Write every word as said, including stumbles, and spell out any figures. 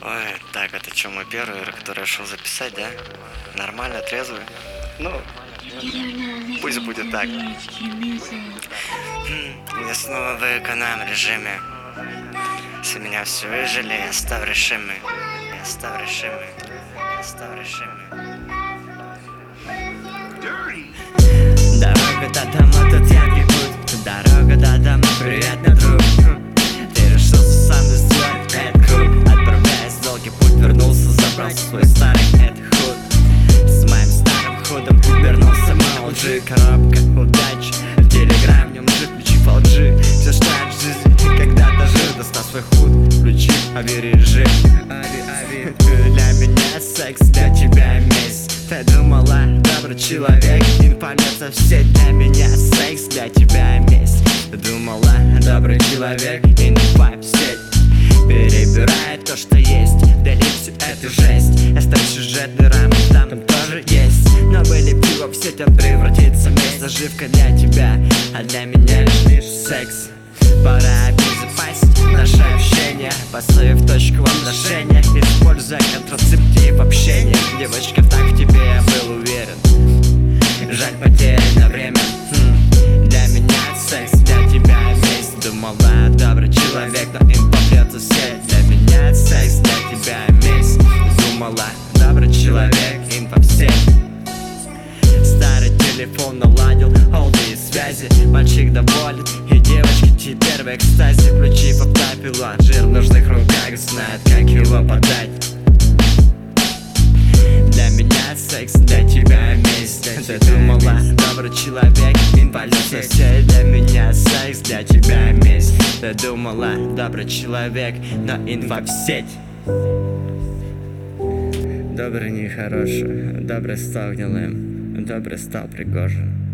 Ой, так, это что, мой первый, который решил записать, да? Нормально, трезвый? Ну, пусть будет так. Я снова в эконом режиме. Если меня все выжили, я стал решимый. Я стал решимый. Я стал решимый. Дорога до дома, тут яркий путь. Дорога до дома, приятный друг. Ты решился сам сделать этот круг. Отправляясь в долгий путь, вернулся, забрал свой старый этот худ. С моим старым худом вернулся молоджи. Коробка удачи, в телеграм в нем жив, ключи фол джи. Все что я в жизни когда-то жил. Достал свой худ, включи авиарежим. Ави, ави. Для меня секс, для тебя месть. Ты думала, добрый человек, информация все для меня секс, для тебя месть. Ты думала, добрый человек, инфа в сеть. Перебирает то, что есть, вдали всю эту жесть. Оставь сюжетный рамок, там тоже есть. Но вылепи во все это превратится в месть. Заживка для тебя, а для меня лишь секс. Пора обезопасить наше общение, поставив точку в отношениях, используя контрацептив общения. Девочка, так в тебе я был уверен. Жаль, потеряно время. хм. Для меня секс, для тебя месть. Думала, добрый человек, но им попрется сеть. Для меня секс, для тебя месть. Думала, добрый человек, им по всей. Старый телефон наладил холдые связи. Мальчик доволен, и девочки теперь в экстазе. Включив автопилот, жир в нужных руках, знает, как его подать. Для меня секс, для тебя месть. Ты думала, добрый человек, инвалид сосед. Для меня секс, для тебя месть. Ты думала, добрый человек, но инфа в сеть. Добрый нехороший, добрый стал гнилым, добрый стал Пригожин.